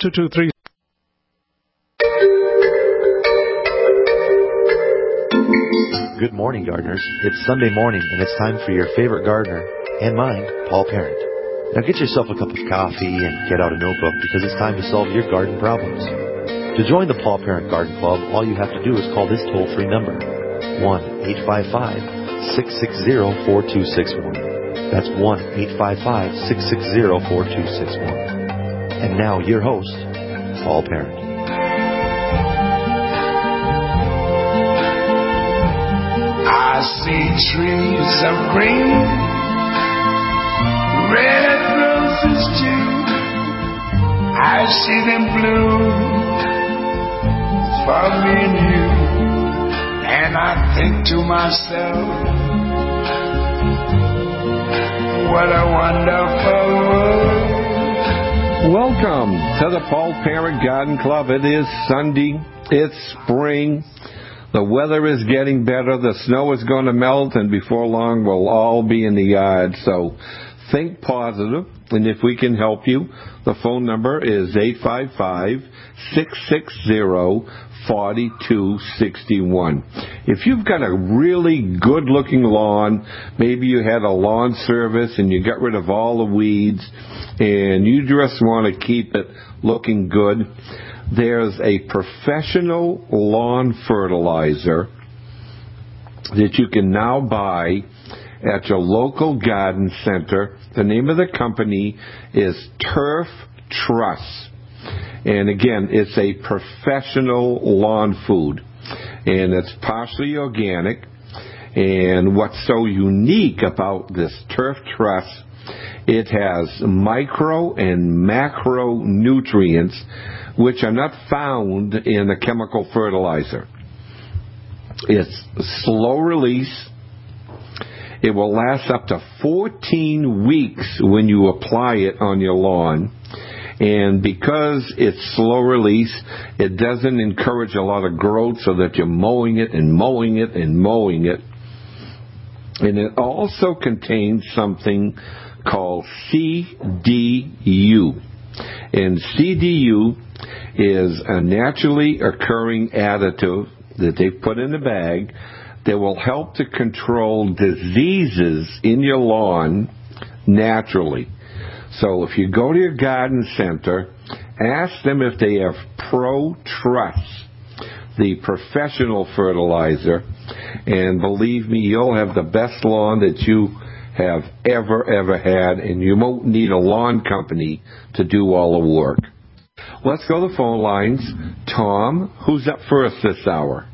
223. Good morning, gardeners. It's Sunday morning, and it's time for your favorite gardener, and mine, Paul Parent. Now get yourself a cup of coffee and get out a notebook because it's time to solve your garden problems. To join the Paul Parent Garden Club, all you have to do is call this toll-free number, 1-855-660-4261. That's 1-855-660-4261. And now your host, Paul Parent. I see trees of green, red roses too. I see them bloom for me and you. And I think to myself, what a wonderful world. Welcome to the Paul Parent Garden Club. It is Sunday. It's spring. The weather is getting better. The snow is going to melt, and before long, we'll all be in the yard. So think positive, and if we can help you, the phone number is 855-660-4261. If you've got a really good-looking lawn, maybe you had a lawn service and you got rid of all the weeds, and you just want to keep it looking good, there's a professional lawn fertilizer that you can now buy at your local garden center. The name of the company is Turf Truss. And again, it's a professional lawn food. And it's partially organic. And what's so unique about this Turf Truss, it has micro and macro nutrients which are not found in a chemical fertilizer. It's slow release. It will last up to 14 weeks when you apply it on your lawn. And because it's slow release, it doesn't encourage a lot of growth so that you're mowing it and mowing it and mowing it. And it also contains something called CDU. And CDU is a naturally occurring additive that they put in the bag that will help to control diseases in your lawn naturally. So if you go to your garden center, ask them if they have Pro Truss, the professional fertilizer, and believe me, you'll have the best lawn that you have ever had, and you won't need a lawn company to do all the work. Let's go to the phone lines. Tom, who's up first this hour?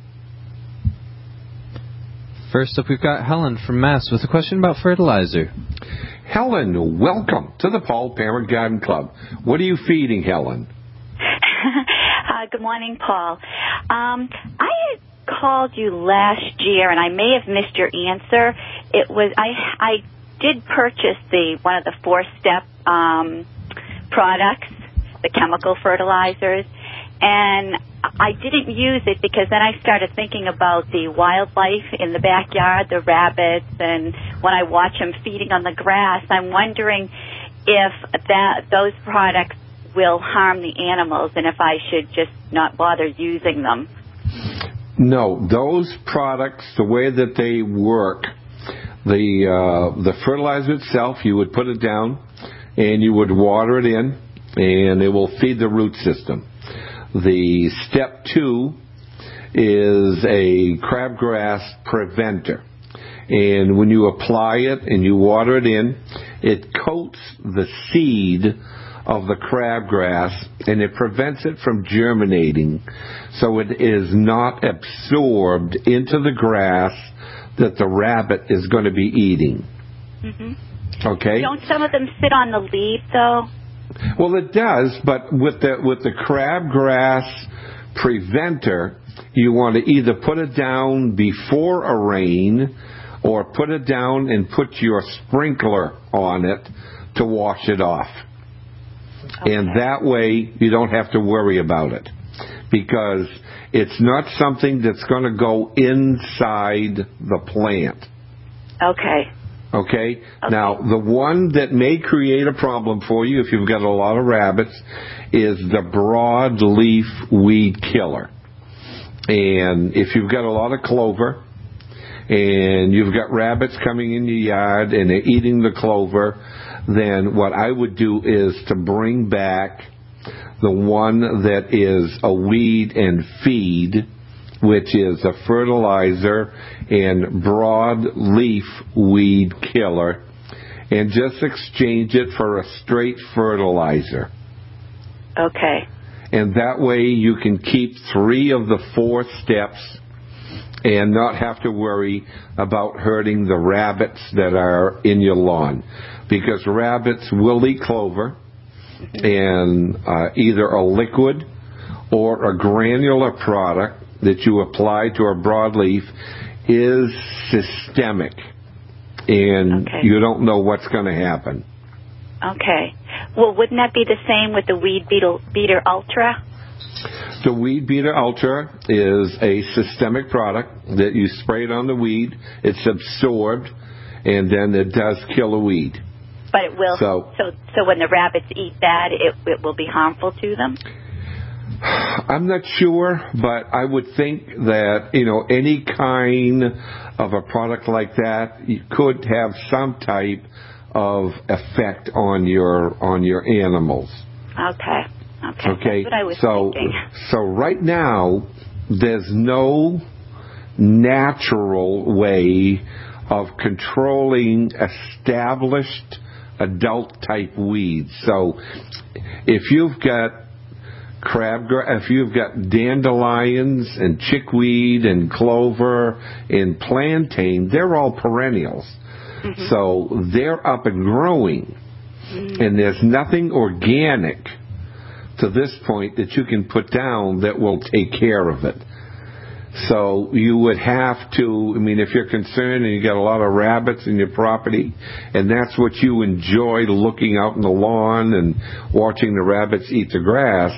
First up, we've got Helen from Mass with a question about fertilizer. Helen, welcome to the Paul Parent Garden Club. What are you feeding, Helen? Good morning, Paul. I had called you last year, and I may have missed your answer. It was I did purchase one of the 4-step products, the chemical fertilizers, and I didn't use it because then I started thinking about the wildlife in the backyard, the rabbits, and when I watch them feeding on the grass, I'm wondering if those products will harm the animals and if I should just not bother using them. No, those products, the way that they work, the fertilizer itself, you would put it down and you would water it in, and it will feed the root system. The step 2 is a crabgrass preventer. And when you apply it and you water it in, it coats the seed of the crabgrass and it prevents it from germinating, so it is not absorbed into the grass that the rabbit is going to be eating. Mm-hmm. Okay? Don't some of them sit on the leaf, though? Well, it does, but with the crabgrass preventer, you want to either put it down before a rain or put it down and put your sprinkler on it to wash it off. Okay. And that way you don't have to worry about it, because it's not something that's going to go inside the plant. Okay. Okay? Now, the one that may create a problem for you if you've got a lot of rabbits is the broadleaf weed killer. And if you've got a lot of clover and you've got rabbits coming in your yard and they're eating the clover, then what I would do is to bring back the one that is a weed and feed, which is a fertilizer and broadleaf weed killer, and just exchange it for a straight fertilizer. Okay. And that way you can keep 3 of the 4 steps and not have to worry about hurting the rabbits that are in your lawn. Because rabbits will eat clover, and either a liquid or a granular product that you apply to a broadleaf is systemic, and you don't know what's going to happen. Okay. Well, wouldn't that be the same with the Weed Beater Ultra? The Weed Beater Ultra is a systemic product that you spray it on the weed. It's absorbed, and then it does kill a weed. But it will. So when the rabbits eat that, it will be harmful to them? I'm not sure, but I would think that, any kind of a product like that could have some type of effect on your animals. Okay. That's what I was thinking. So right now, there's no natural way of controlling established adult-type weeds. So if you've got if you've got dandelions and chickweed and clover and plantain, they're all perennials. Mm-hmm. So they're up and growing. Mm-hmm. And there's nothing organic to this point that you can put down that will take care of it. So you would have to, if you're concerned and you got a lot of rabbits in your property and that's what you enjoy, looking out in the lawn and watching the rabbits eat the grass,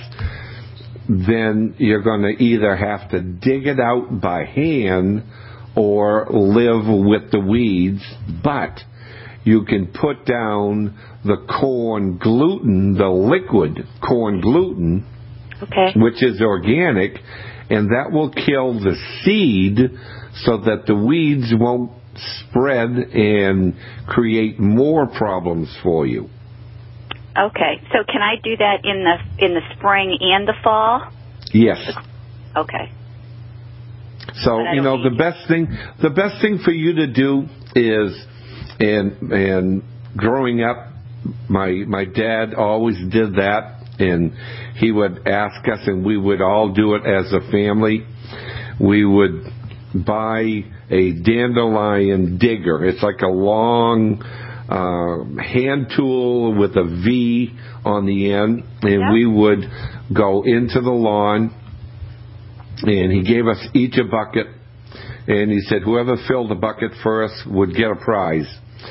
then you're going to either have to dig it out by hand or live with the weeds. But you can put down the corn gluten, the liquid corn gluten, which is organic, and that will kill the seed so that the weeds won't spread and create more problems for you. Okay. So can I do that in the spring and the fall? Yes. Okay. So, the best thing for you to do is, and growing up, my dad always did that, and he would ask us, and we would all do it as a family. We would buy a dandelion digger. It's like a long hand tool with a V on the end, and we would go into the lawn, and he gave us each a bucket, and he said whoever filled the bucket first would get a prize.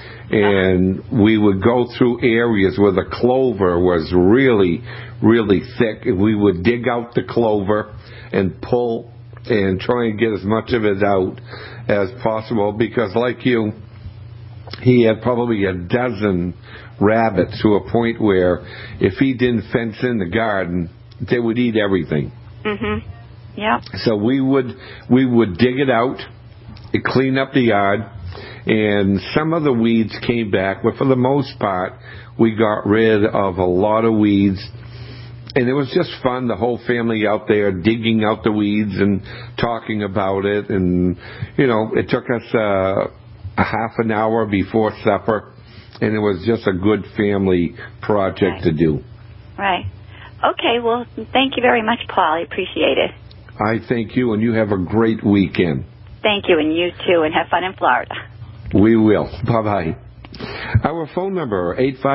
And we would go through areas where the clover was really, really thick, and we would dig out the clover and pull and try and get as much of it out as possible, because like you, he had probably a dozen rabbits to a point where if he didn't fence in the garden, they would eat everything. Mm-hmm. Yeah. So we would dig it out, clean up the yard, and some of the weeds came back, but for the most part, we got rid of a lot of weeds. And it was just fun, the whole family out there digging out the weeds and talking about it. And, it took us a half an hour before supper, and it was just a good family project to do. Right. Okay, well, thank you very much, Paul. I appreciate it. I thank you, and you have a great weekend. Thank you, and you too, and have fun in Florida. We will. Bye-bye. Our phone number,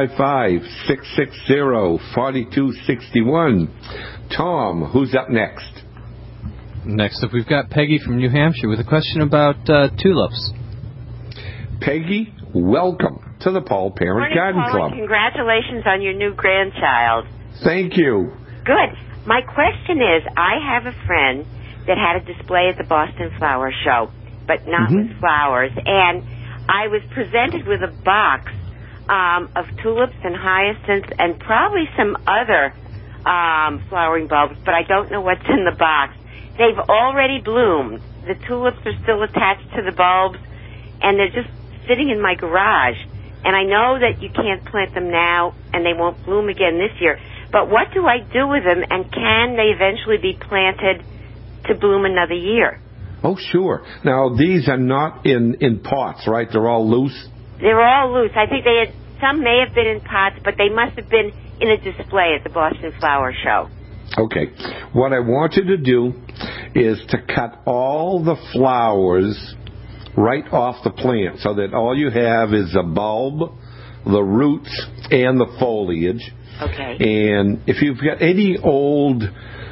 855-660-4261. Tom, who's up next? Next up, we've got Peggy from New Hampshire with a question about tulips. Peggy, welcome to the Paul Parent Garden Club. Congratulations on your new grandchild. Thank you. Good. My question is, I have a friend that had a display at the Boston Flower Show, but not with flowers, and I was presented with a box of tulips and hyacinths and probably some other flowering bulbs, but I don't know what's in the box. They've already bloomed. The tulips are still attached to the bulbs, and they're just sitting in my garage. And I know that you can't plant them now, and they won't bloom again this year. But what do I do with them, and can they eventually be planted to bloom another year? Oh, sure. Now, these are not in pots, right? They're all loose? They're all loose. I think some may have been in pots, but they must have been in a display at the Boston Flower Show. Okay. What I want you to do is to cut all the flowers right off the plant so that all you have is the bulb, the roots, and the foliage. Okay. And if you've got any old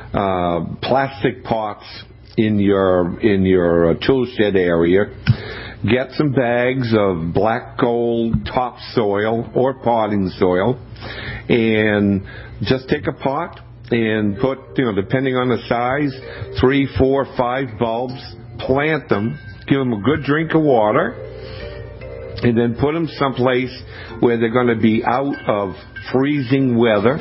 plastic pots in your tool shed area, get some bags of black gold topsoil or potting soil, and just take a pot and put, depending on the size, 3, 4, 5 bulbs, plant them, give them a good drink of water, and then put them someplace where they're going to be out of freezing weather.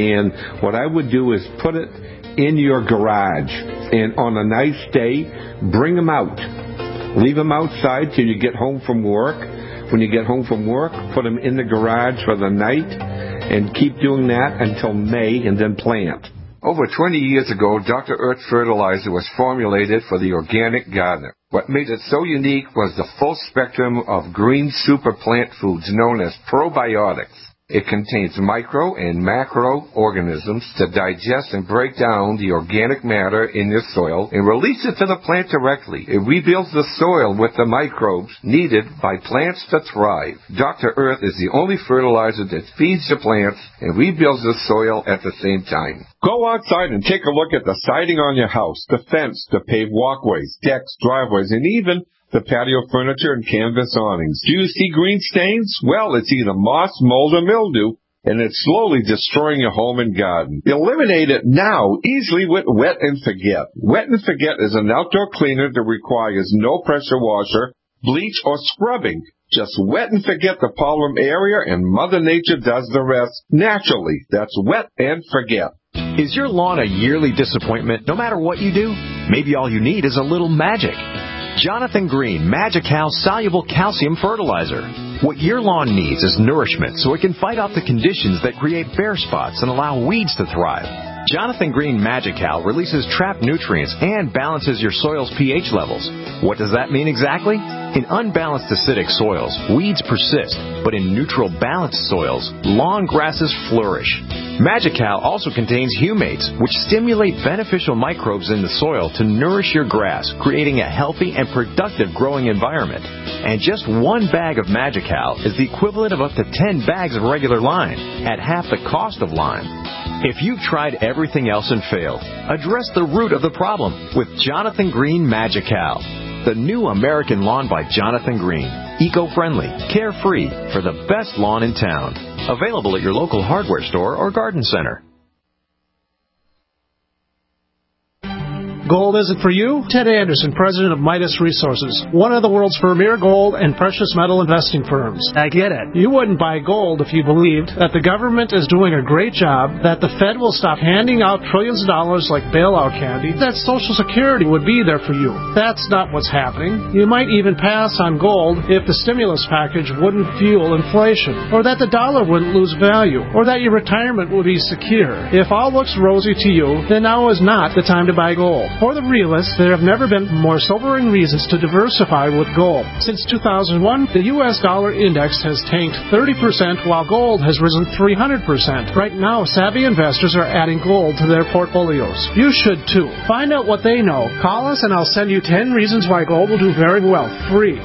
And what I would do is put it in your garage, and on a nice day, bring them out. Leave them outside till you get home from work. When you get home from work, put them in the garage for the night, and keep doing that until May, and then plant. Over 20 years ago, Dr. Earth fertilizer was formulated for the organic gardener. What made it so unique was the full spectrum of green super plant foods known as probiotics. It contains micro and macro organisms to digest and break down the organic matter in your soil and release it to the plant directly. It rebuilds the soil with the microbes needed by plants to thrive. Dr. Earth is the only fertilizer that feeds the plants and rebuilds the soil at the same time. Go outside and take a look at the siding on your house, the fence, the paved walkways, decks, driveways, and even the patio furniture and canvas awnings. Do you see green stains? Well, it's either moss, mold, or mildew, and it's slowly destroying your home and garden. Eliminate it now easily with Wet and Forget. Wet and Forget is an outdoor cleaner that requires no pressure washer, bleach, or scrubbing. Just wet and forget the problem area, and Mother Nature does the rest naturally. That's Wet and Forget. Is your lawn a yearly disappointment no matter what you do? Maybe all you need is a little magic. Jonathan Green Magical Soluble Calcium Fertilizer. What your lawn needs is nourishment so it can fight off the conditions that create bare spots and allow weeds to thrive. Jonathan Green Magical releases trapped nutrients and balances your soil's pH levels. What does that mean exactly? In unbalanced acidic soils, weeds persist, but in neutral balanced soils, lawn grasses flourish. Magical also contains humates, which stimulate beneficial microbes in the soil to nourish your grass, creating a healthy and productive growing environment. And just one bag of Magical is the equivalent of up to 10 bags of regular lime, at half the cost of lime. If you've tried everything else and failed, address the root of the problem with Jonathan Green Magical. The new American lawn by Jonathan Green. Eco-friendly, carefree, for the best lawn in town. Available at your local hardware store or garden center. Gold isn't for you? Ted Anderson, president of Midas Resources, one of the world's premier gold and precious metal investing firms. I get it. You wouldn't buy gold if you believed that the government is doing a great job, that the Fed will stop handing out trillions of dollars like bailout candy, that Social Security would be there for you. That's not what's happening. You might even pass on gold if the stimulus package wouldn't fuel inflation, or that the dollar wouldn't lose value, or that your retirement would be secure. If all looks rosy to you, then now is not the time to buy gold. For the realists, there have never been more sobering reasons to diversify with gold. Since 2001, the U.S. dollar index has tanked 30%, while gold has risen 300%. Right now, savvy investors are adding gold to their portfolios. You should too. Find out what they know. Call us and I'll send you 10 reasons why gold will do very well. Free.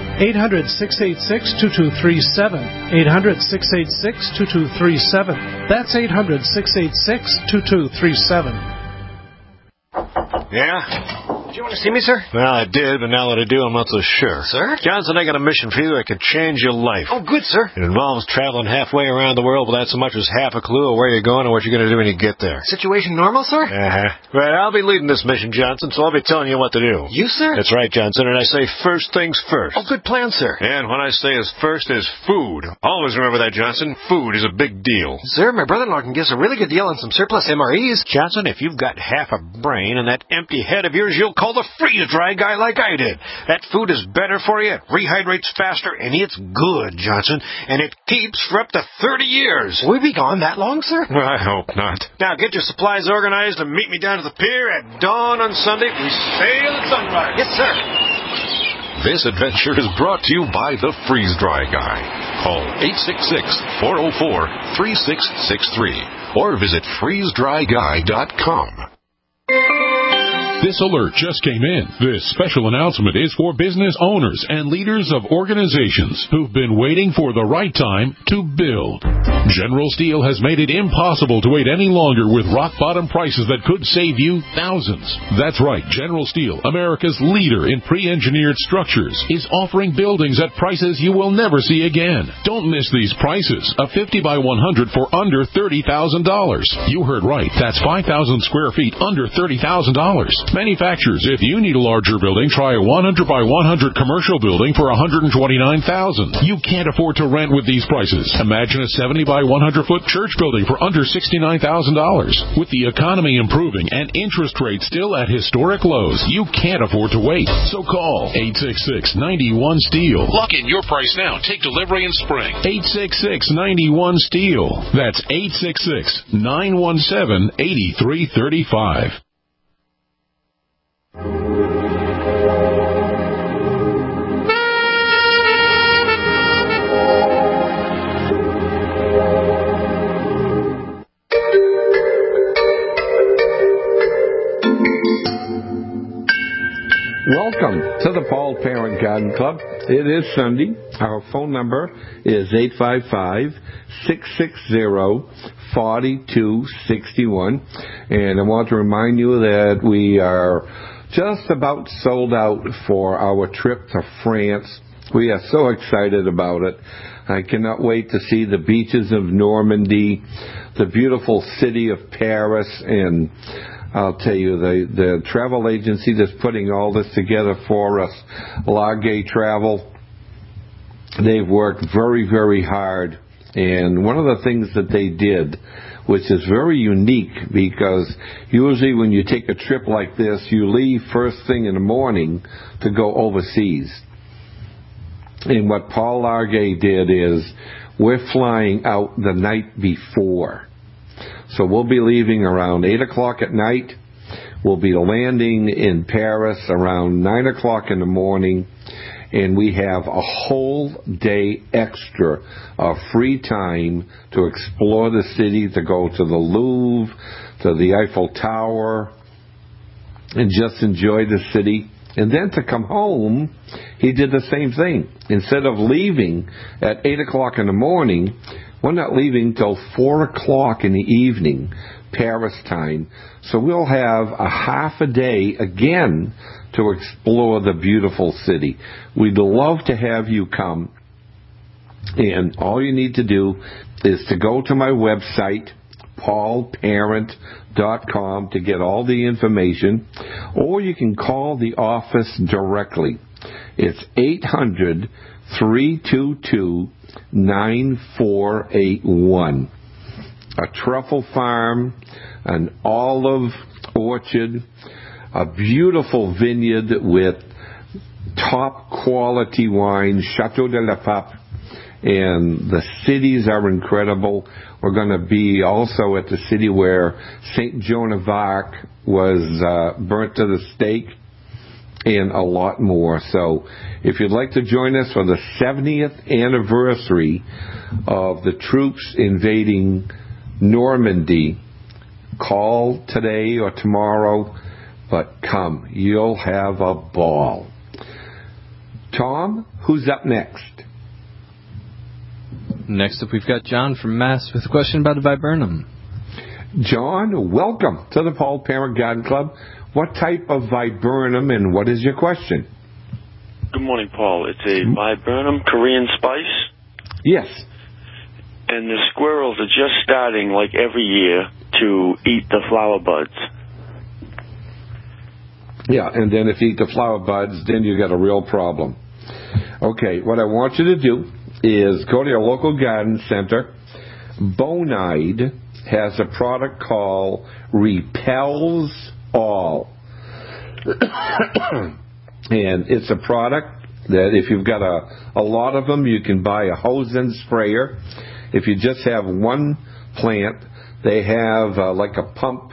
800-686-2237. 800-686-2237. That's 800-686-2237. Yeah? Did you want to see me, sir? Well, I did, but now that I do, I'm not so sure. Sir? Johnson, I got a mission for you that could change your life. Oh, good, sir. It involves traveling halfway around the world without so much as half a clue of where you're going and what you're going to do when you get there. Situation normal, sir? Right, I'll be leading this mission, Johnson, so I'll be telling you what to do. You, sir? That's right, Johnson, and I say first things first. Oh, good plan, sir. And when I say as first is food. Always remember that, Johnson. Food is a big deal. Sir, my brother-in-law can give us a really good deal on some surplus MREs. Johnson, if you've got half a brain and that empty head of yours, you'll call the freeze-dry guy like I did. That food is better for you, it rehydrates faster, and it's good, Johnson. And it keeps for up to 30 years. Will we be gone that long, sir? Well, I hope not. Now, get your supplies organized and meet me down to the pier at dawn on Sunday. We sail at sunrise. Yes, sir. This adventure is brought to you by the Freeze-Dry Guy. Call 866-404-3663 or visit freezedryguy.com. This alert just came in. This special announcement is for business owners and leaders of organizations who've been waiting for the right time to build. General Steel has made it impossible to wait any longer with rock-bottom prices that could save you thousands. That's right, General Steel, America's leader in pre-engineered structures, is offering buildings at prices you will never see again. Don't miss these prices. A 50 by 100 for under $30,000. You heard right. That's 5,000 square feet under $30,000. Manufacturers, if you need a larger building, try a 100 by 100 commercial building for $129,000. You can't afford to rent with these prices. Imagine a 70 by 100 foot church building for under $69,000. With the economy improving and interest rates still at historic lows, you can't afford to wait. So call 866-91-STEEL. Lock in your price now. Take delivery in spring. 866-91-STEEL. That's 866-917-8335. Welcome to the Paul Parent Garden Club. It is Sunday. Our phone number is 855-660-4261. And I want to remind you that we are just about sold out for our trip to France. We are so excited about it. I cannot wait to see the beaches of Normandy, the beautiful city of Paris, and I'll tell you, the travel agency that's putting all this together for us, Largay Travel, they've worked very, very hard. And one of the things that they did, which is very unique, because usually when you take a trip like this, you leave first thing in the morning to go overseas. And what Paul Largay did is, we're flying out the night before. So we'll be leaving around 8 o'clock at night. We'll be landing in Paris around 9 o'clock in the morning. And we have a whole day extra of free time to explore the city, to go to the Louvre, to the Eiffel Tower, and just enjoy the city. And then to come home, he did the same thing. Instead of leaving at 8 o'clock in the morning, we're not leaving till 4 o'clock in the evening, Paris time. So we'll have a half a day again to explore the beautiful city. We'd love to have you come. And all you need to do is to go to my website, paulparent.com, to get all the information. Or you can call the office directly. It's 800-322-9481. A truffle farm, an olive orchard, a beautiful vineyard with top quality wine, Chateau de la Pape, and the cities are incredible. We're going to be also at the city where St. Joan of Arc was burnt to the stake, and a lot more. So if you'd like to join us for the 70th anniversary of the troops invading Normandy, call today or tomorrow, but come. You'll have a ball. Tom, who's up next? Next up, we've got John from Mass with a question about a viburnum. John, welcome to the Paul Parent Garden Club. What type of viburnum and what is your question? Good morning, Paul. It's a viburnum Korean spice. Yes. And the squirrels are just starting, like every year, to eat the flower buds. Yeah, and then if you eat the flower buds, then you got a real problem. Okay, what I want you to do is go to your local garden center. Bonide has a product called Repels All. And it's a product that if you've got a lot of them, you can buy a Hosen sprayer. If you just have one plant, they have like a pump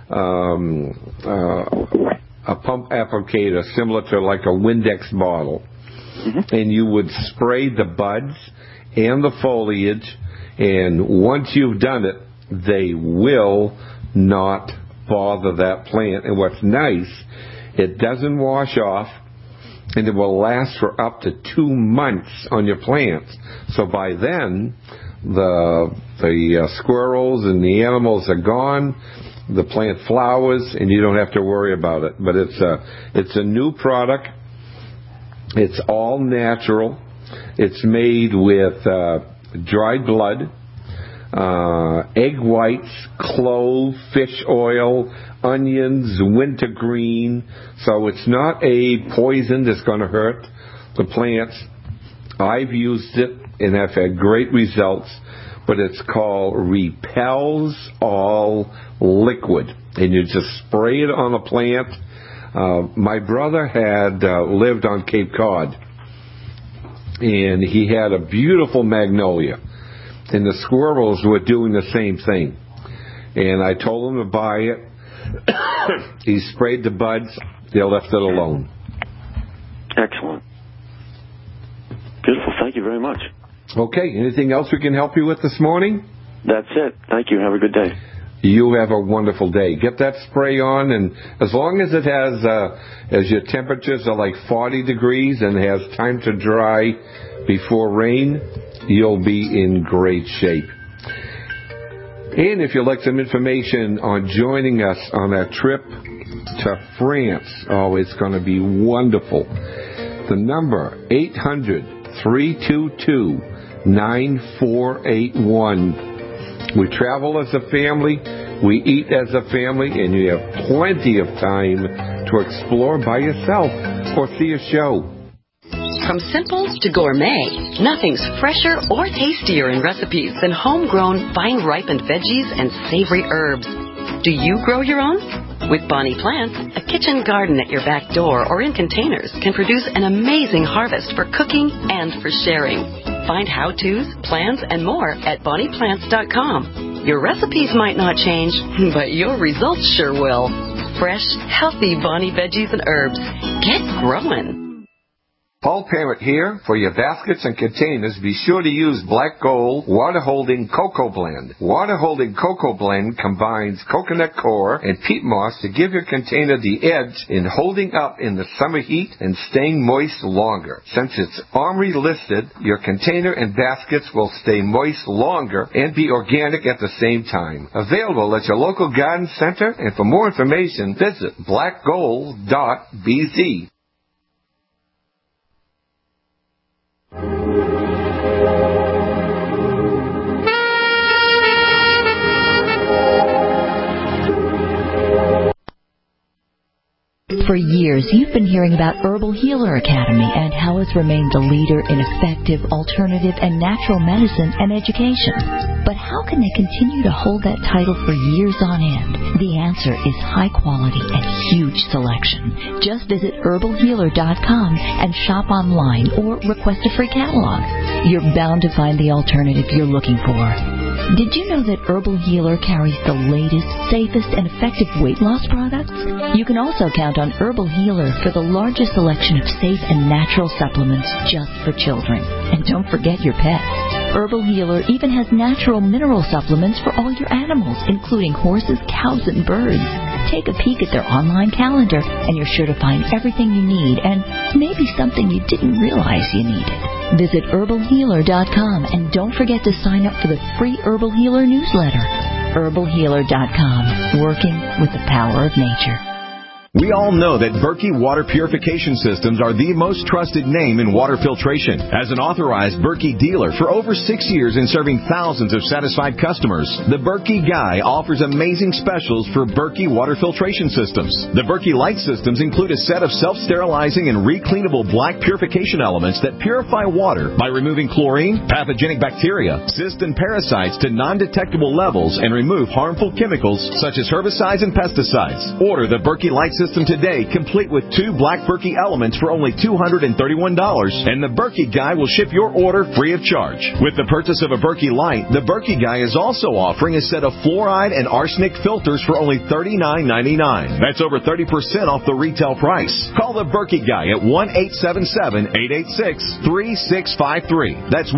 applicator similar to like a Windex bottle. Mm-hmm. And you would spray the buds and the foliage, and once you've done it, they will not bother that plant. And what's nice, it doesn't wash off, and it will last for up to 2 months on your plants. So by then, the squirrels and the animals are gone, the plant flowers, and you don't have to worry about it. But it's a new product. It's all natural. It's made with dried blood, egg whites, clove, fish oil, onions, wintergreen. So it's not a poison that's going to hurt the plants. I've used it and I've had great results, but it's called Repels All Liquid. And you just spray it on the plant. My brother had lived on Cape Cod, and he had a beautiful magnolia, and the squirrels were doing the same thing. And I told him to buy it. He sprayed the buds. They left it alone. Excellent. Beautiful. Thank you very much. Okay. Anything else we can help you with this morning? That's it. Thank you. Have a good day. You have a wonderful day. Get that spray on, and as long as it has, as your temperatures are like 40 degrees and has time to dry before rain, you'll be in great shape. And if you'd like some information on joining us on that trip to France, oh, it's going to be wonderful. The number, 800-322-9481. We travel as a family, we eat as a family, and you have plenty of time to explore by yourself or see a show. From simple to gourmet, nothing's fresher or tastier in recipes than homegrown, vine-ripened veggies and savory herbs. Do you grow your own? With Bonnie Plants, a kitchen garden at your back door or in containers can produce an amazing harvest for cooking and for sharing. Find how-tos, plans, and more at BonniePlants.com. Your recipes might not change, but your results sure will. Fresh, healthy Bonnie veggies and herbs. Get growing. Paul Parent here. For your baskets and containers, be sure to use Black Gold Water Holding Cocoa Blend. Water Holding Cocoa Blend combines coconut core and peat moss to give your container the edge in holding up in the summer heat and staying moist longer. Since it's OMRI listed, your container and baskets will stay moist longer and be organic at the same time. Available at your local garden center, and for more information, visit blackgold.bz. For years, you've been hearing about Herbal Healer Academy and how it's remained the leader in effective, alternative, and natural medicine and education. But how can they continue to hold that title for years on end? The answer is high quality and huge selection. Just visit herbalhealer.com and shop online or request a free catalog. You're bound to find the alternative you're looking for. Did you know that Herbal Healer carries the latest, safest, and effective weight loss products? You can also count on Herbal Healer for the largest selection of safe and natural supplements just for children. And don't forget your pets. Herbal Healer even has natural mineral supplements for all your animals, including horses, cows, and birds. Take a peek at their online calendar, and you're sure to find everything you need, and maybe something you didn't realize you needed. Visit herbalhealer.com, and don't forget to sign up for the free Herbal Healer newsletter. herbalhealer.com, working with the power of nature. We all know that Berkey Water Purification Systems are the most trusted name in water filtration. As an authorized Berkey dealer for over 6 years and serving thousands of satisfied customers, the Berkey Guy offers amazing specials for Berkey Water Filtration Systems. The Berkey Light Systems include a set of self-sterilizing and recleanable black purification elements that purify water by removing chlorine, pathogenic bacteria, cysts, and parasites to non-detectable levels and remove harmful chemicals such as herbicides and pesticides. Order the Berkey Light System today, complete with 2 black Berkey elements for only $231, and the Berkey Guy will ship your order free of charge. With the purchase of a Berkey Light, the Berkey Guy is also offering a set of fluoride and arsenic filters for only $39.99. That's over 30% off the retail price. Call the Berkey Guy at 1-877-886-3653. That's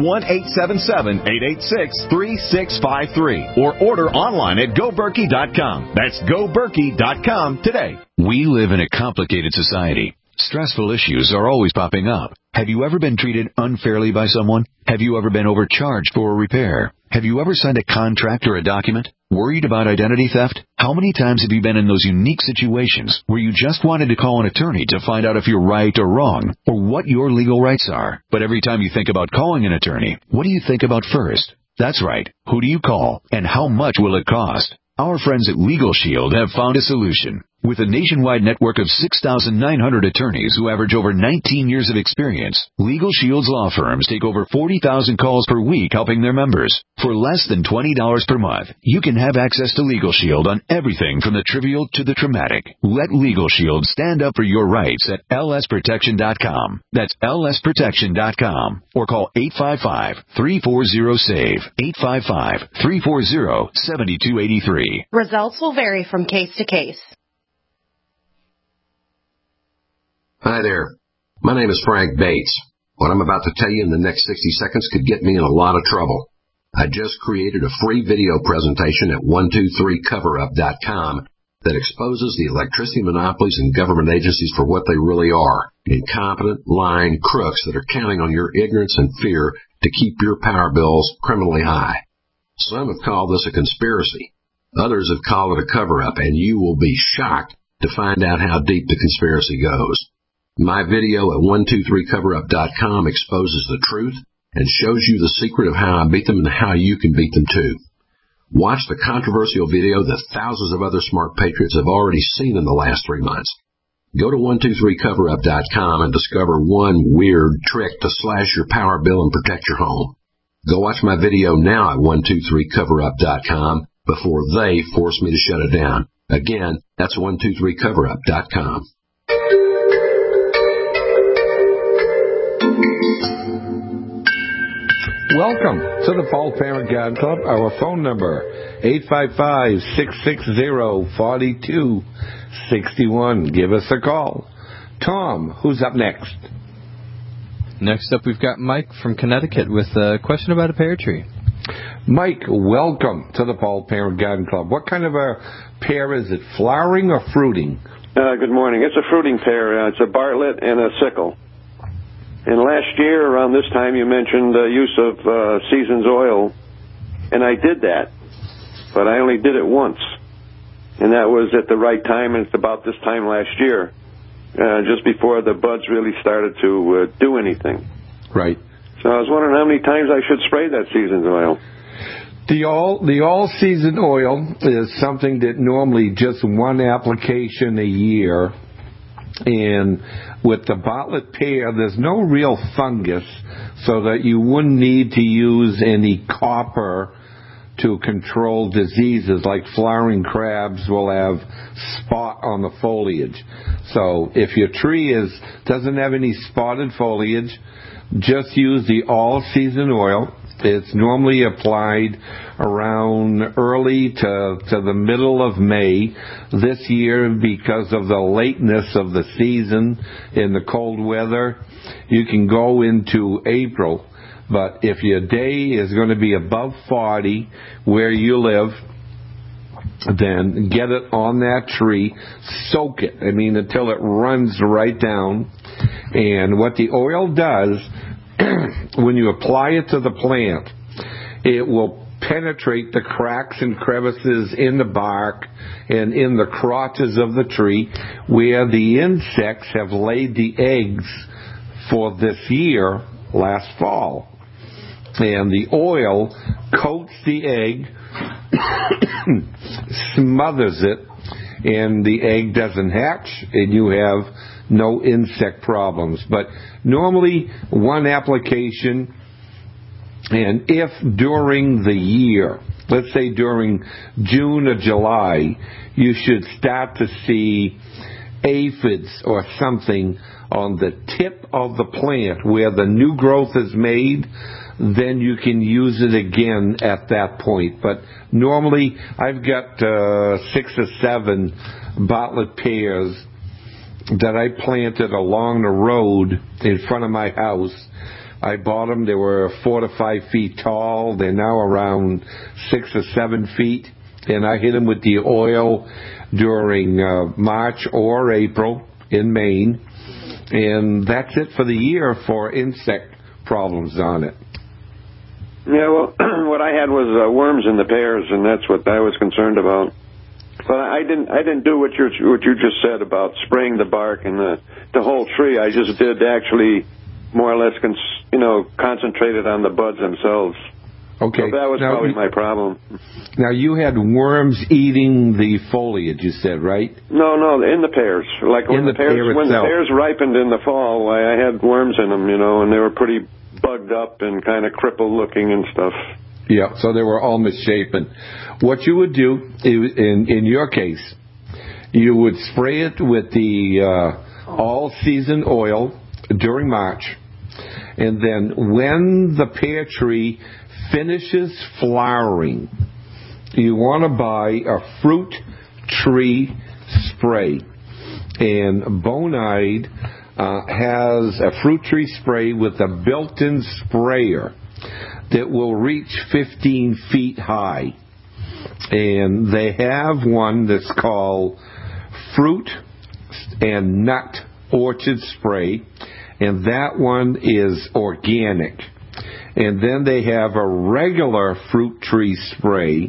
1-877-886-3653. Or order online at GoBerkey.com. That's GoBerkey.com today. We live in a complicated society. Stressful issues are always popping up. Have you ever been treated unfairly by someone? Have you ever been overcharged for a repair? Have you ever signed a contract or a document? Worried about identity theft? How many times have you been in those unique situations where you just wanted to call an attorney to find out if you're right or wrong, or what your legal rights are? But every time you think about calling an attorney, what do you think about first? That's right. Who do you call, and how much will it cost? Our friends at Legal Shield have found a solution. With a nationwide network of 6,900 attorneys who average over 19 years of experience, Legal Shield's law firms take over 40,000 calls per week helping their members. For less than $20 per month, you can have access to Legal Shield on everything from the trivial to the traumatic. Let Legal Shield stand up for your rights at lsprotection.com. That's lsprotection.com. Or call 855-340-SAVE, 855-340-7283. Results will vary from case to case. Hi there. My name is Frank Bates. What I'm about to tell you in the next 60 seconds could get me in a lot of trouble. I just created a free video presentation at 123coverup.com that exposes the electricity monopolies and government agencies for what they really are: incompetent, lying crooks that are counting on your ignorance and fear to keep your power bills criminally high. Some have called this a conspiracy. Others have called it a cover-up, and you will be shocked to find out how deep the conspiracy goes. My video at 123coverup.com exposes the truth and shows you the secret of how I beat them and how you can beat them too. Watch the controversial video that thousands of other smart patriots have already seen in the last 3 months. Go to 123coverup.com and discover one weird trick to slash your power bill and protect your home. Go watch my video now at 123coverup.com before they force me to shut it down. Again, that's 123coverup.com. Welcome to the Paul Parent Garden Club. Our phone number, 855-660-4261. Give us a call. Tom, who's up next? Next up, we've got Mike from Connecticut with a question about a pear tree. Mike, welcome to the Paul Parent Garden Club. What kind of a pear is it, flowering or fruiting? Good morning. It's a fruiting pear. It's a Bartlett and a sickle. And last year, around this time, you mentioned the use of Seasons oil, and I did that, but I only did it once, and that was at the right time, and it's about this time last year, just before the buds really started to do anything. Right. So I was wondering how many times I should spray that Seasons oil. The all-season oil is something that normally just one application a year. And with the Bartlett pear, there's no real fungus, so that you wouldn't need to use any copper to control diseases like flowering crabs will have spot on the foliage. So if your tree doesn't have any spotted foliage, just use the all-season oil. It's normally applied around early to the middle of May. This year, because of the lateness of the season in the cold weather, you can go into April. But if your day is going to be above 40 where you live, then get it on that tree, soak it, until it runs right down. And what the oil does, when you apply it to the plant, it will penetrate the cracks and crevices in the bark and in the crotches of the tree where the insects have laid the eggs for this year, last fall. And the oil coats the egg, smothers it, and the egg doesn't hatch, and you have no insect problems. But normally, one application, and if during the year, let's say during June or July, you should start to see aphids or something on the tip of the plant where the new growth is made, then you can use it again at that point. But normally, I've got 6 or 7 Bartlett pears that I planted along the road in front of my house. I bought them. They were 4 to 5 feet tall. They're now around 6 or 7 feet. And I hit them with the oil during March or April in Maine. And that's it for the year for insect problems on it. Yeah, well, what I had was worms in the pears, and that's what I was concerned about. But I didn't do what you just said about spraying the bark and the whole tree. I just did actually more or less concentrated on the buds themselves. Okay. So that was probably my problem. Now you had worms eating the foliage, you said, right? No, in the pears. Like when the pears ripened in the fall, I had worms in them, and they were pretty bugged up and kind of crippled looking and stuff. Yeah, so they were all misshapen. What you would do, in your case, you would spray it with the all-season oil during March, and then when the pear tree finishes flowering, you want to buy a fruit tree spray. And Bonide has a fruit tree spray with a built-in sprayer that will reach 15 feet high. And they have one that's called Fruit and Nut Orchard Spray, and that one is organic. And then they have a regular fruit tree spray,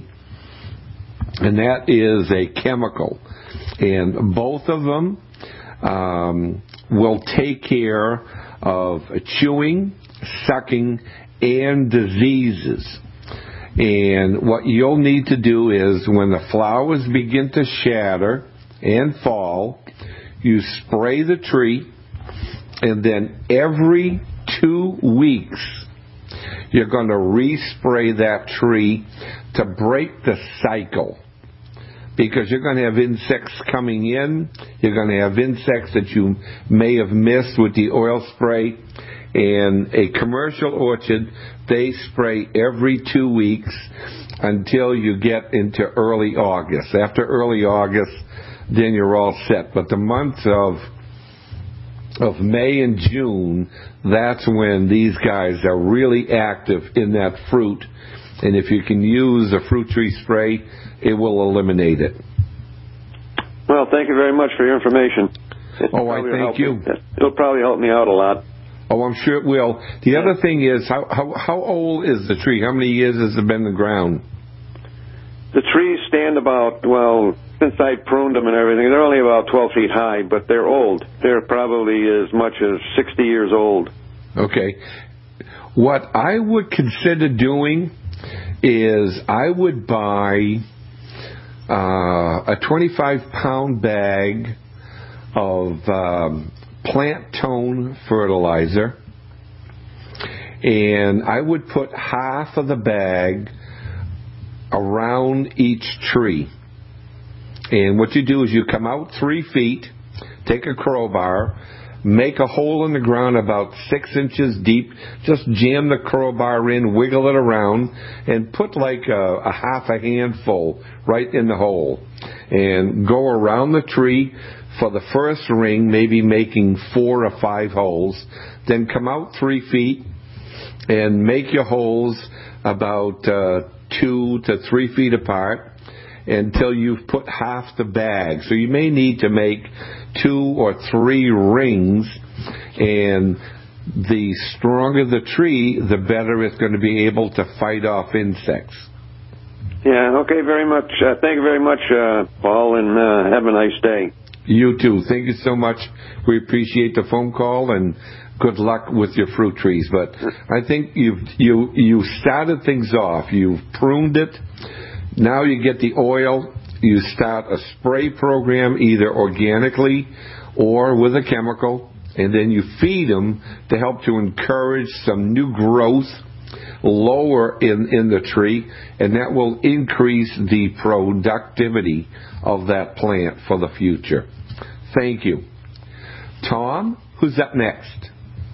and that is a chemical. And both of them will take care of chewing, sucking, and diseases. And what you'll need to do is when the flowers begin to shatter and fall, you spray the tree, and then every 2 weeks you're going to respray that tree to break the cycle. Because you're going to have insects coming in, you're going to have insects that you may have missed with the oil spray. And a commercial orchard, they spray every 2 weeks until you get into early August. After early August, then you're all set. But the months of May and June, that's when these guys are really active in that fruit. And if you can use a fruit tree spray, it will eliminate it. Well, thank you very much for your information. Oh, I thank you. It'll probably help me out a lot. Oh, I'm sure it will. The other thing is, how old is the tree? How many years has it been in the ground? The trees stand about, since I pruned them and everything, they're only about 12 feet high, but they're old. They're probably as much as 60 years old. Okay. What I would consider doing is I would buy a 25-pound bag of plant tone fertilizer, and I would put half of the bag around each tree. And what you do is you come out 3 feet, take a crowbar, make a hole in the ground about 6 inches deep, just jam the crowbar in, wiggle it around, and put like a half a handful right in the hole. And go around the tree for the first ring, maybe making 4 or 5 holes. Then come out 3 feet and make your holes about 2 to 3 feet apart until you've put half the bag. So you may need to make 2 or 3 rings, and the stronger the tree, the better it's going to be able to fight off insects. Yeah, okay, very much. Thank you very much, Paul, and have a nice day. You too. Thank you so much. We appreciate the phone call, and good luck with your fruit trees. But I think you started things off. You've pruned it. Now you get the oil. You start a spray program either organically or with a chemical, and then you feed them to help to encourage some new growth lower in the tree, and that will increase the productivity of that plant for the future. Thank you. Tom, who's up next?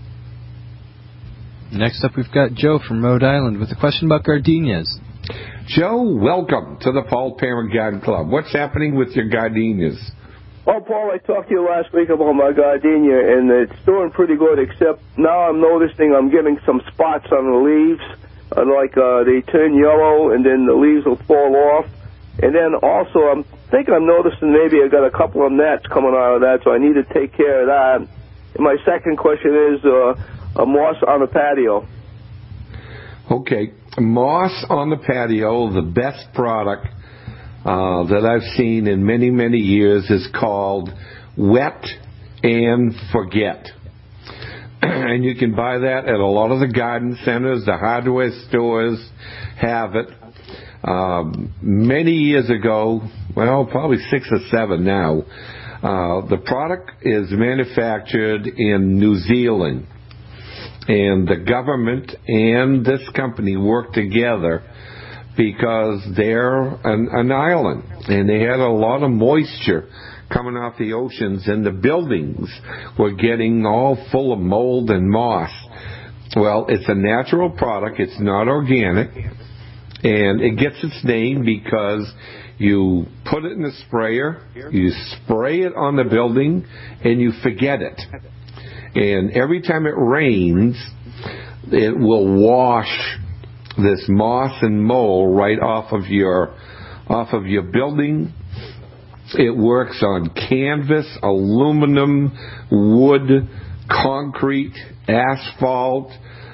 Next up, we've got Joe from Rhode Island with a question about gardenias. Joe, welcome to the Paul Parent Garden Club. What's happening with your gardenias? Well, Paul, I talked to you last week about my gardenia, and it's doing pretty good, except now I'm noticing I'm getting some spots on the leaves, they turn yellow, and then the leaves will fall off. And then also, I'm noticing maybe I got a couple of gnats coming out of that, so I need to take care of that. And my second question is a moss on the patio. Okay, moss on the patio, the best product that I've seen in many, many years is called Wet and Forget. And you can buy that at a lot of the garden centers. The hardware stores have it. Many years ago, well, probably 6 or 7 now, the product is manufactured in New Zealand. And the government and this company work together because they're an island, and they had a lot of moisture coming off the oceans, and the buildings were getting all full of mold and moss. Well, it's a natural product. It's not organic, and it gets its name because you put it in a sprayer, you spray it on the building, and you forget it. And every time it rains, it will wash this moss and mold right off of your building. It works on canvas, aluminum, wood, concrete, asphalt,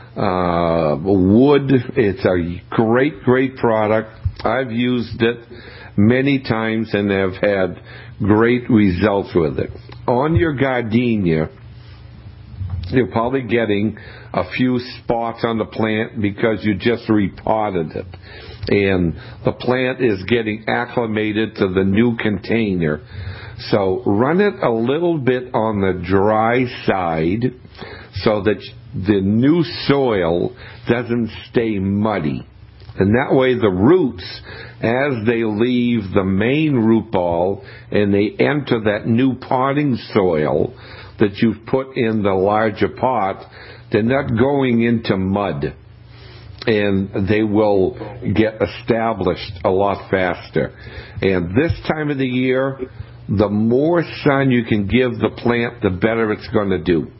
wood. It's a great, great product. I've used it many times and have had great results with it. On your gardenia, you're probably getting a few spots on the plant because you just repotted it. And the plant is getting acclimated to the new container. So run it a little bit on the dry side so that the new soil doesn't stay muddy. And that way the roots, as they leave the main root ball and they enter that new potting soil that you've put in the larger pot, they're not going into mud, and they will get established a lot faster. And this time of the year, the more sun you can give the plant, the better it's going to do.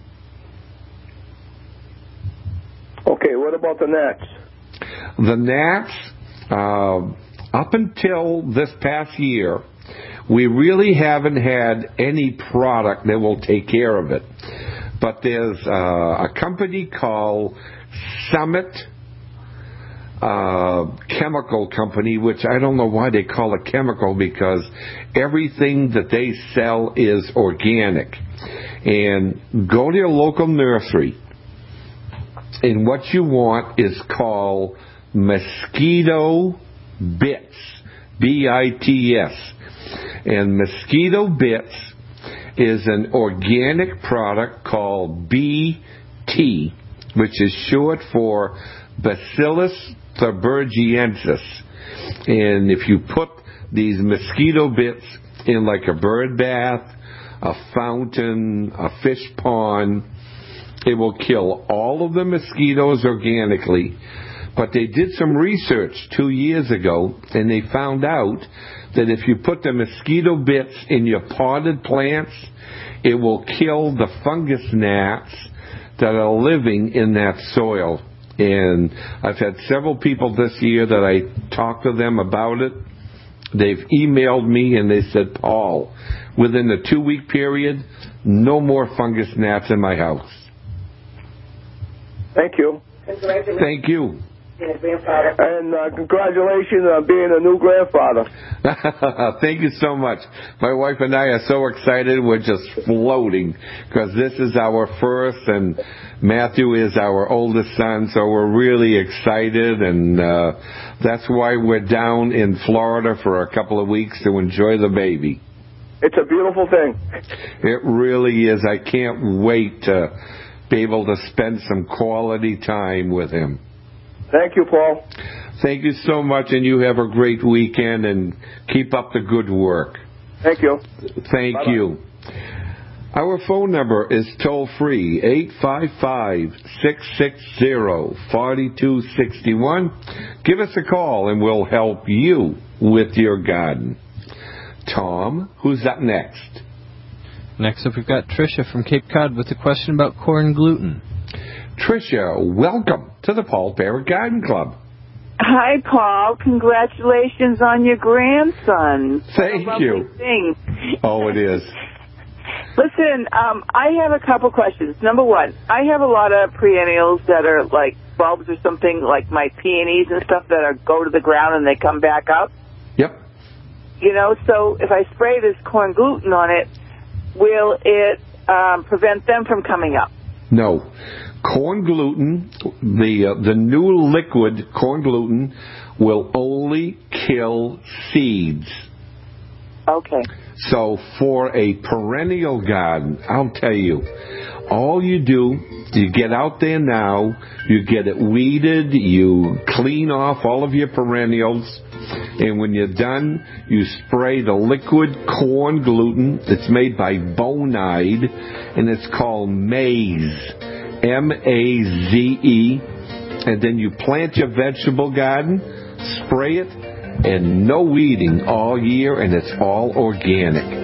Okay, what about the gnats? The gnats, up until this past year, we really haven't had any product that will take care of it. But there's a company called Summit Chemical Company, which I don't know why they call it chemical, because everything that they sell is organic. And go to your local nursery, and what you want is called Mosquito Bits, B-I-T-S. And Mosquito Bits is an organic product called BT, which is short for Bacillus thuringiensis. And if you put these mosquito bits in like a bird bath, a fountain, a fish pond, it will kill all of the mosquitoes organically. But they did some research 2 years ago, and they found out that if you put the mosquito bits in your potted plants, it will kill the fungus gnats that are living in that soil. And I've had several people this year that I talked to them about it. They've emailed me and they said, Paul, within the 2-week period, no more fungus gnats in my house. Thank you. Thank you. And congratulations on being a new grandfather. Thank you so much. My wife and I are so excited. We're just floating because this is our first, and Matthew is our oldest son, so we're really excited, and that's why we're down in Florida for a couple of weeks to enjoy the baby. It's a beautiful thing. It really is. I can't wait to be able to spend some quality time with him. Thank you, Paul. Thank you so much, and you have a great weekend, and keep up the good work. Thank you. Thank Bye-bye. you. Our phone number is toll-free, 855-660-4261. Give us a call, and we'll help you with your garden. Tom, who's up next? Next up, we've got Tricia from Cape Cod with a question about corn gluten. Tricia, welcome to the Paul Parrott Garden Club. Hi, Paul. Congratulations on your grandson. Thank you. Thing. Oh, it is. Listen, I have a couple questions. Number one, I have a lot of perennials that are like bulbs or something, like my peonies and stuff that are go to the ground and they come back up. Yep. You know, so if I spray this corn gluten on it, will it prevent them from coming up? No. Corn gluten, the new liquid corn gluten, will only kill seeds. Okay. So for a perennial garden, I'll tell you, all you do, you get out there now, you get it weeded, you clean off all of your perennials, and when you're done, you spray the liquid corn gluten. It's made by Bonide, and it's called Maze, M-A-Z-E, and then you plant your vegetable garden, spray it, and no weeding all year, and it's all organic.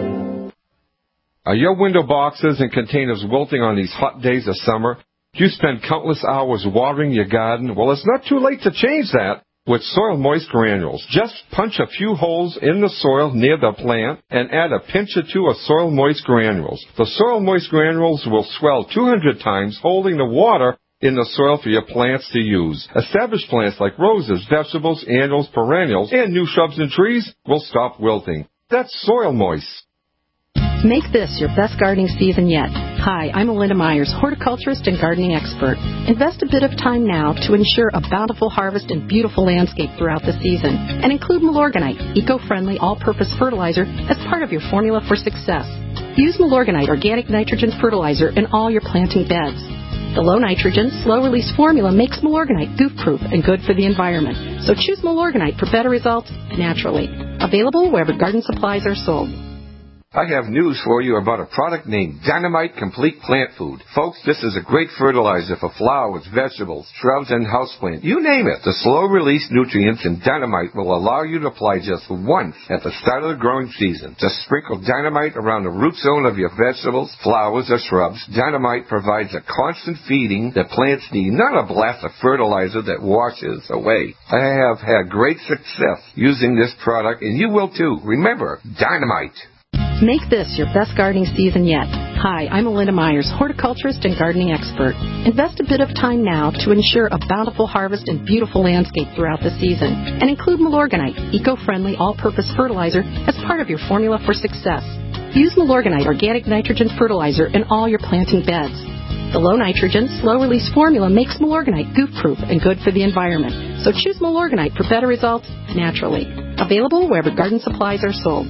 Are your window boxes and containers wilting on these hot days of summer? Do you spend countless hours watering your garden? Well, it's not too late to change that with Soil Moist Granules. Just punch a few holes in the soil near the plant and add a pinch or two of Soil Moist Granules. The Soil Moist Granules will swell 200 times, holding the water in the soil for your plants to use. Established plants like roses, vegetables, annuals, perennials, and new shrubs and trees will stop wilting. That's Soil Moist. Make this your best gardening season yet. Hi, I'm Melinda Myers, horticulturist and gardening expert. Invest a bit of time now to ensure a bountiful harvest and beautiful landscape throughout the season. And include Milorganite, eco-friendly, all-purpose fertilizer as part of your formula for success. Use Milorganite organic nitrogen fertilizer in all your planting beds. The low-nitrogen, slow-release formula makes Milorganite goof-proof and good for the environment. So choose Milorganite for better results naturally. Available wherever garden supplies are sold. I have news for you about a product named Dynamite Complete Plant Food. Folks, this is a great fertilizer for flowers, vegetables, shrubs, and houseplants. You name it. The slow-release nutrients in Dynamite will allow you to apply just once at the start of the growing season. Just sprinkle Dynamite around the root zone of your vegetables, flowers, or shrubs. Dynamite provides a constant feeding that plants need, not a blast of fertilizer that washes away. I have had great success using this product, and you will too. Remember, Dynamite. Make this your best gardening season yet. Hi, I'm Melinda Myers, horticulturist and gardening expert. Invest a bit of time now to ensure a bountiful harvest and beautiful landscape throughout the season. And include Milorganite, eco-friendly, all-purpose fertilizer as part of your formula for success. Use Milorganite organic nitrogen fertilizer in all your planting beds. The low-nitrogen, slow-release formula makes Milorganite goof-proof and good for the environment. So choose Milorganite for better results naturally. Available wherever garden supplies are sold.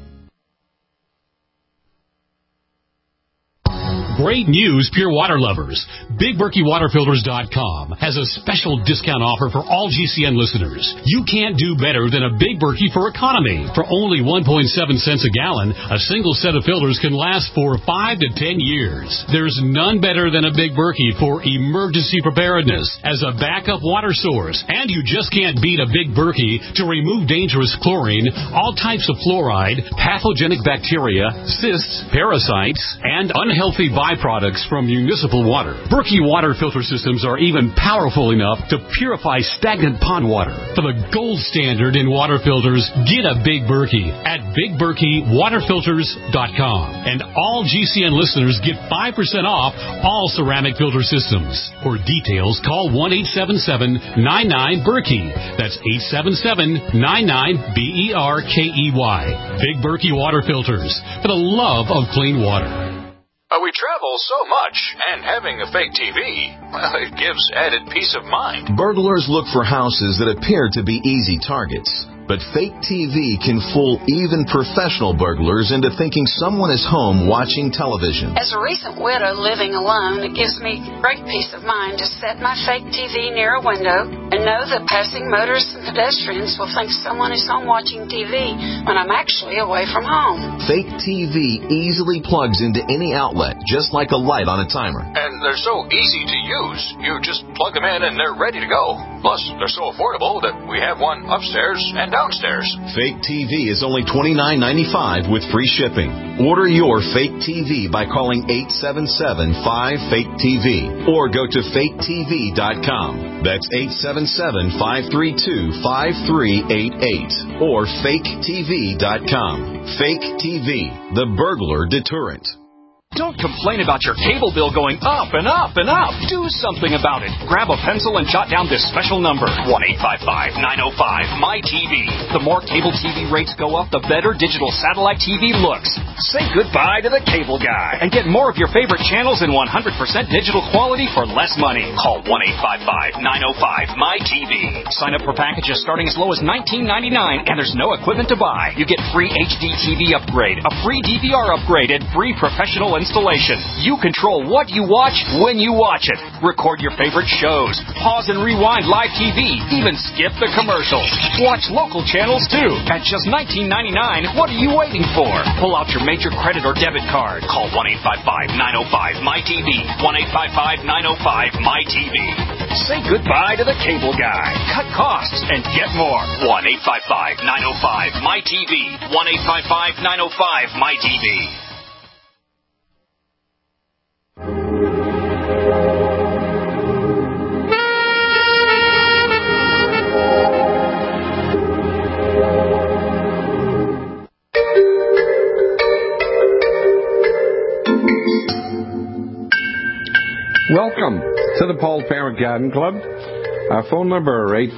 Great news, pure water lovers. BigBerkeyWaterFilters.com has a special discount offer for all GCN listeners. You can't do better than a Big Berkey for economy. For only 1.7 cents a gallon, a single set of filters can last for 5 to 10 years. There's none better than a Big Berkey for emergency preparedness as a backup water source. And you just can't beat a Big Berkey to remove dangerous chlorine, all types of fluoride, pathogenic bacteria, cysts, parasites, and unhealthy viruses byproducts from municipal water. Berkey water filter systems are even powerful enough to purify stagnant pond water. For the gold standard in water filters, get a Big Berkey at BigBerkeyWaterFilters.com. And all GCN listeners get 5% off all ceramic filter systems. For details, call 1-877-99-BERKEY. That's 877-99-BERKEY. Big Berkey Water Filters, for the love of clean water. We travel so much, and having a fake TV, well, it gives added peace of mind. Burglars look for houses that appear to be easy targets. But fake TV can fool even professional burglars into thinking someone is home watching television. As a recent widow living alone, it gives me great peace of mind to set my fake TV near a window and know that passing motorists and pedestrians will think someone is home watching TV when I'm actually away from home. Fake TV easily plugs into any outlet, just like a light on a timer. And they're so easy to use. You just plug them in and they're ready to go. Plus, they're so affordable that we have one upstairs and downstairs. Fake TV is only $29.95 with free shipping. Order your fake TV by calling 877-5FAKE-TV or go to faketv.com. That's 877-532-5388 or faketv.com. Fake TV, the burglar deterrent. Don't complain about your cable bill going up and up and up. Do something about it. Grab a pencil and jot down this special number, 1-855-905-MY-TV. The more cable TV rates go up, the better digital satellite TV looks. Say goodbye to the cable guy and get more of your favorite channels in 100% digital quality for less money. Call 1-855-905-MY-TV. Sign up for packages starting as low as $19.99 and there's no equipment to buy. You get free HD TV upgrade, a free DVR upgrade, and free professional installation. You control what you watch when you watch it. Record your favorite shows. Pause and rewind live TV. Even skip the commercials. Watch local channels too. At just $19.99, what are you waiting for? Pull out your major credit or debit card. Call 1-855-905-MY-TV. 1-855-905-MY-TV. Say goodbye to the cable guy. Cut costs and get more. 1-855-905-MY-TV. 1-855-905-MY-TV. Welcome to the Paul Parent Garden Club. Our phone number is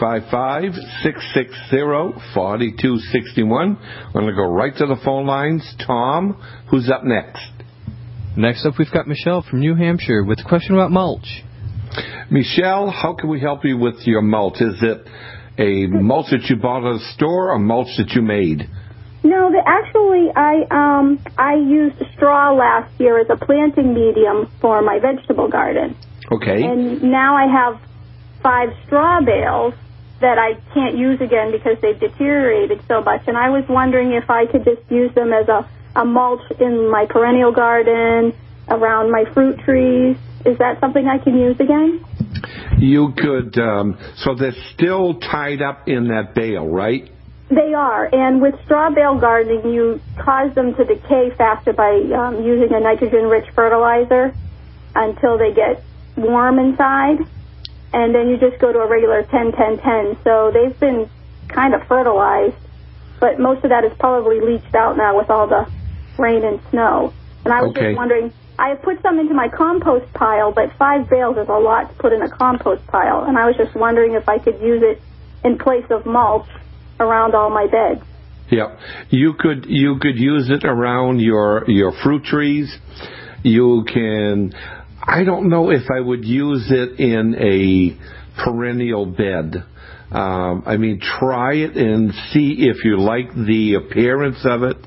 855-660-4261. I'm going to go right to the phone lines. Tom, who's up next? Next up, we've got Michelle from New Hampshire with a question about mulch. Michelle, how can we help you with your mulch? Is it a mulch that you bought at a store or mulch that you made? No, actually, I used straw last year as a planting medium for my vegetable garden. Okay. And now I have 5 straw bales that I can't use again because they've deteriorated so much. And I was wondering if I could just use them as a mulch in my perennial garden, around my fruit trees. Is that something I can use again? You could, so they're still tied up in that bale, right? They are, and with straw bale gardening, you cause them to decay faster by using a nitrogen-rich fertilizer until they get warm inside, and then you just go to a regular 10-10-10. So they've been kind of fertilized, but most of that is probably leached out now with all the rain and snow. And I was just wondering, I have put some into my compost pile, but 5 bales is a lot to put in a compost pile, and I was just wondering if I could use it in place of mulch around all my beds. Yeah, you could use it around your fruit trees. You can. I don't know if I would use it in a perennial bed. I mean, try it and see if you like the appearance of it,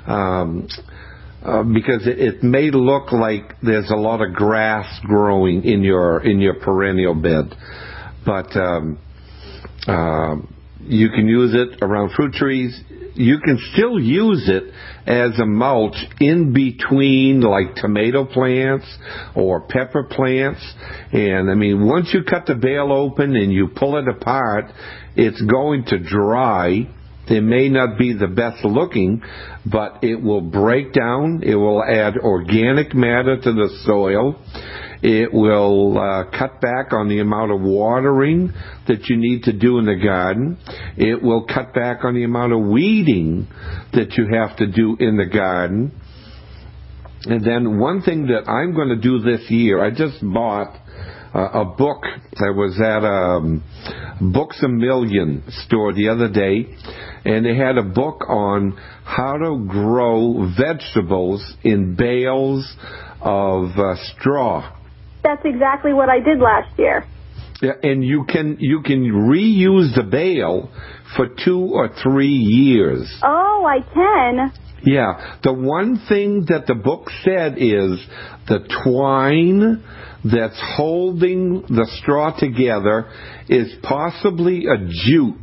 because it may look like there's a lot of grass growing in your perennial bed, but you can use it around fruit trees. You can still use it as a mulch in between, like tomato plants or pepper plants. And, I mean, once you cut the bale open and you pull it apart, it's going to dry They may not be the best looking, but it will break down. It will add organic matter to the soil. It will cut back on the amount of watering that you need to do in the garden. It will cut back on the amount of weeding that you have to do in the garden. And then one thing that I'm going to do this year, I just bought a book. I was at a Books A Million store the other day, and they had a book on how to grow vegetables in bales of straw. That's exactly what I did last year. Yeah, and you can reuse the bale for 2 or 3 years. Oh, I can. Yeah. The one thing that the book said is the twine that's holding the straw together is possibly a jute,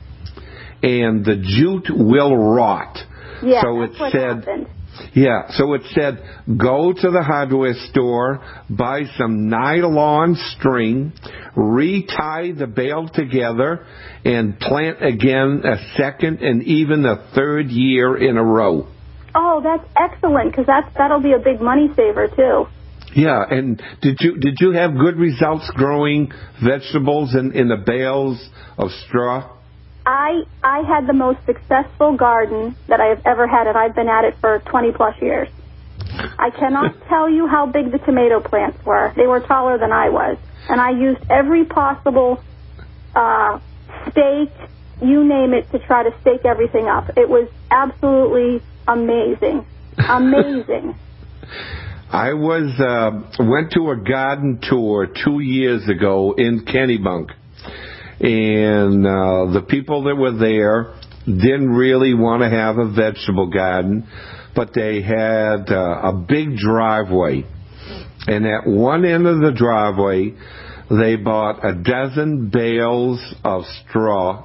and the jute will rot. Yeah, so that's what happened. Yeah, so it said go to the hardware store, buy some nylon string, retie the bale together, and plant again a second and even a third year in a row. Oh, that's excellent, because that'll be a big money saver too. Yeah, and did you have good results growing vegetables in the bales of straw? I had the most successful garden that I have ever had, and I've been at it for 20 plus years. I cannot tell you how big the tomato plants were. They were taller than I was. And I used every possible stake, you name it, to try to stake everything up. It was absolutely amazing. Amazing. I went to a garden tour 2 years ago in Kennebunk. And the people that were there didn't really want to have a vegetable garden, but they had a big driveway. And at one end of the driveway, they bought a dozen bales of straw.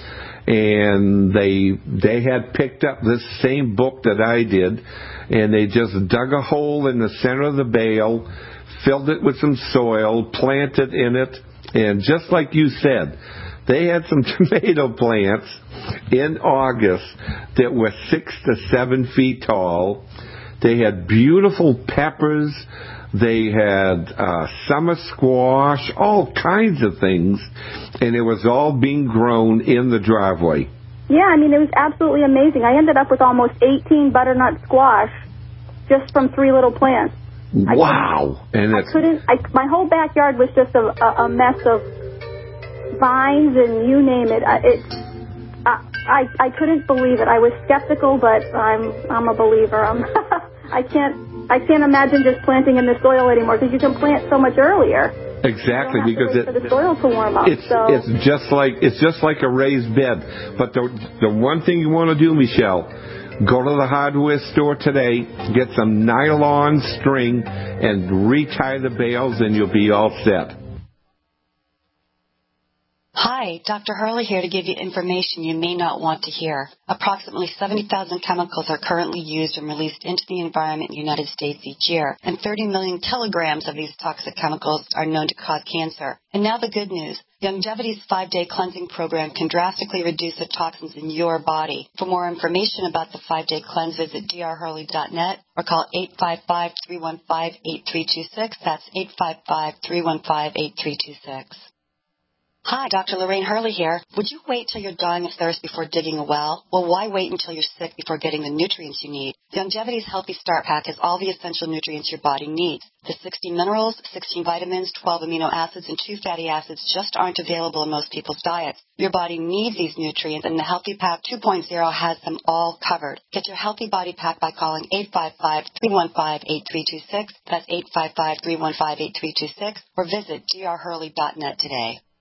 And they had picked up this same book that I did, and they just dug a hole in the center of the bale, filled it with some soil, planted in it. And just like you said, they had some tomato plants in August that were 6 to 7 feet tall. They had beautiful peppers. They had summer squash, all kinds of things. And it was all being grown in the driveway. Yeah, I mean, it was absolutely amazing. I ended up with almost 18 butternut squash just from 3 little plants. Wow! My whole backyard was just a mess of vines and you name it. I couldn't believe it. I was skeptical, but I'm a believer. I can't imagine just planting in the soil anymore, because you can plant so much earlier. Exactly, because for the soil to warm up. It's just like a raised bed. But the one thing you want to do, Michelle, go to the hardware store today, get some nylon string, and retie the bales, and you'll be all set. Hi, Dr. Hurley here to give you information you may not want to hear. Approximately 70,000 chemicals are currently used and released into the environment in the United States each year, and 30 million kilograms of these toxic chemicals are known to cause cancer. And now the good news. Longevity's 5-day cleansing program can drastically reduce the toxins in your body. For more information about the 5-day cleanse, visit drhurley.net or call 855-315-8326. That's 855-315-8326. Hi, Dr. Lorraine Hurley here. Would you wait till you're dying of thirst before digging a well? Well, why wait until you're sick before getting the nutrients you need? Longevity's Healthy Start Pack has all the essential nutrients your body needs. The 60 minerals, 16 vitamins, 12 amino acids, and 2 fatty acids just aren't available in most people's diets. Your body needs these nutrients, and the Healthy Pack 2.0 has them all covered. Get your Healthy Body Pack by calling 855-315-8326. That's 855-315-8326. Or visit drhurley.net today.